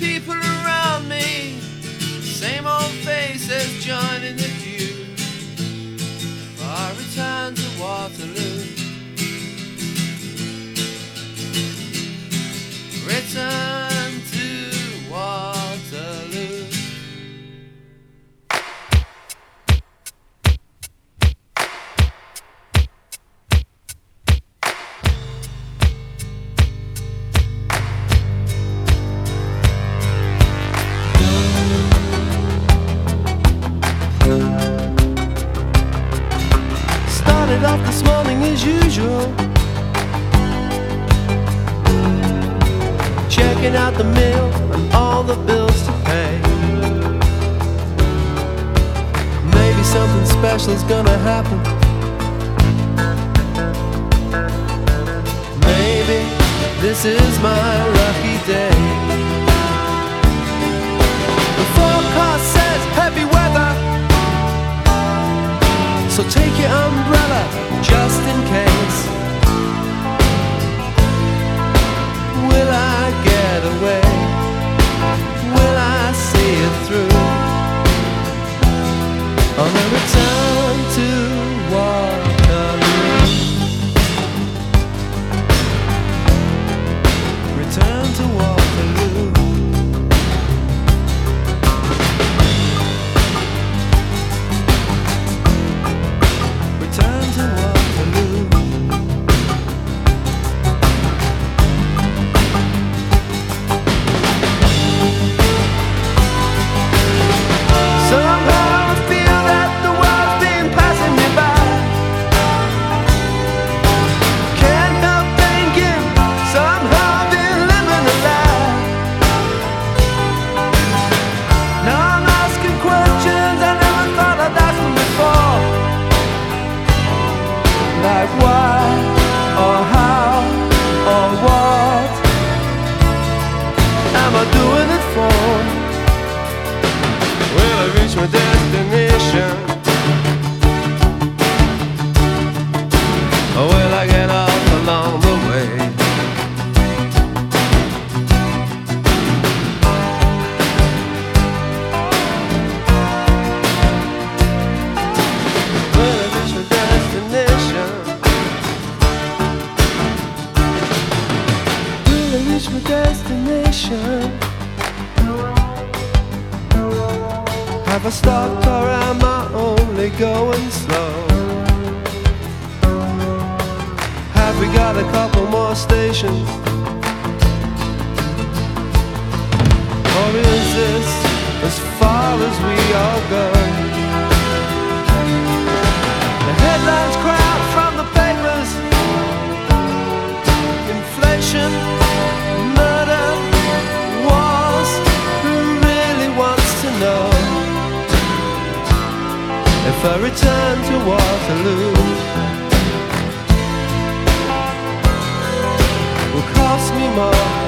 people around me, same old faces joining the queue for our return to Waterloo. Return to Waterloo. Started off this morning as usual, checking out the mail and all the bills to pay. Maybe something special's gonna happen. Maybe this is my lucky day. The forecast says heavy weather, so take your umbrella just in case. Will I get away? Will I see it through? On a return to Waterloo. Return to Waterloo. Return to Waterloo. Somehow I feel that the world's been passing me by. Can't help thinking somehow I've been living a lie. Now I'm asking questions I never thought I'd ask them before. Like why, or how, or what am I doing it for? Will I reach my destination? Or will I get off along the way? Will I reach my destination? Will I reach my destination? Have I stopped or am I only going slow? Have we got a couple more stations? Or is this as far as we all go? The headlines cry out from the papers: inflation, murder, wars. Who really wants to know if I return to Waterloo will cost me more